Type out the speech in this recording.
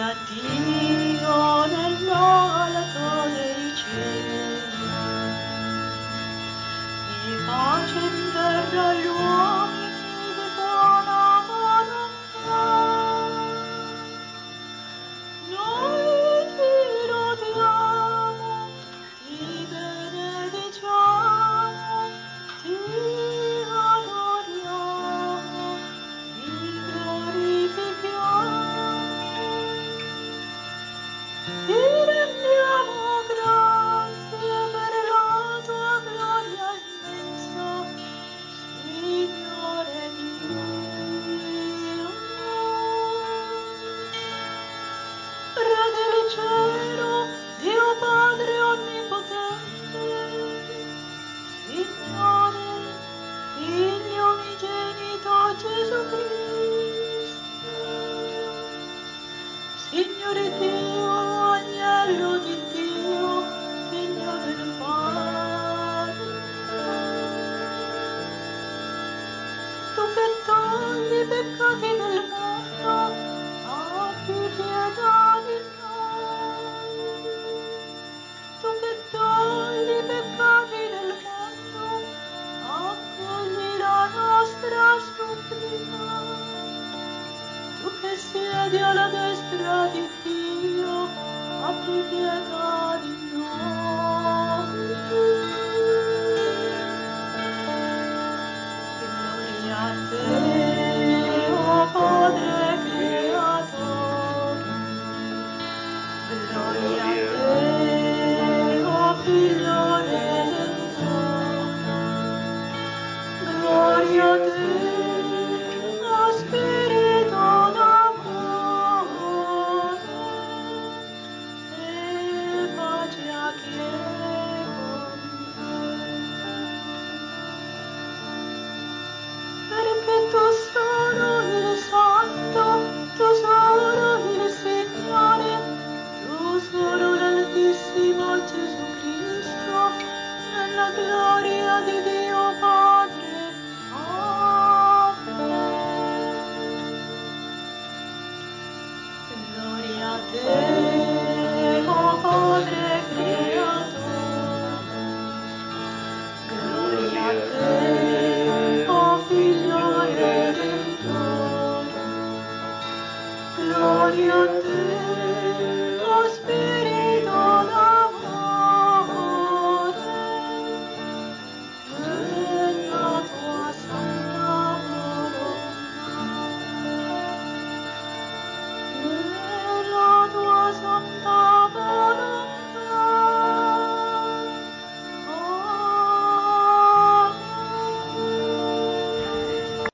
a Dio nell'alto dei cieli, di pace in terra agli uomini di buona volontà. Noi ti lodiamo, ti benediciamo, ti adoriamo, ti glorifichiamo. Ti rendiamo grazie per la tua gloria immensa, Signore Dio. Re del cielo, Dio Padre onnipotente, Signore, Figlio unigenito Gesù Cristo, Signore Dio, agnello di Dio, Figlio del Padre, tu che togli i peccati del mondo, abbi pietà di noi. Tu che togli i peccati del mondo, accogli la nostra supplica. Tu che siedi alla destra di Dio, abbi pietà di noi. Gloria a te, o Padre Creatore. Gloria a te, o Figlio Redentore. Gloria a te, o Spirito d'amore, e pace a chi è con te. Perché tu solo il Santo, tu solo il Signore, tu solo l'Altissimo Gesù Cristo, nella gloria di Dio Padre. Amen. Gloria a te, o Padre Creatore. Gloria a te, o Figlio Redentore. Gloria a te, o Spirito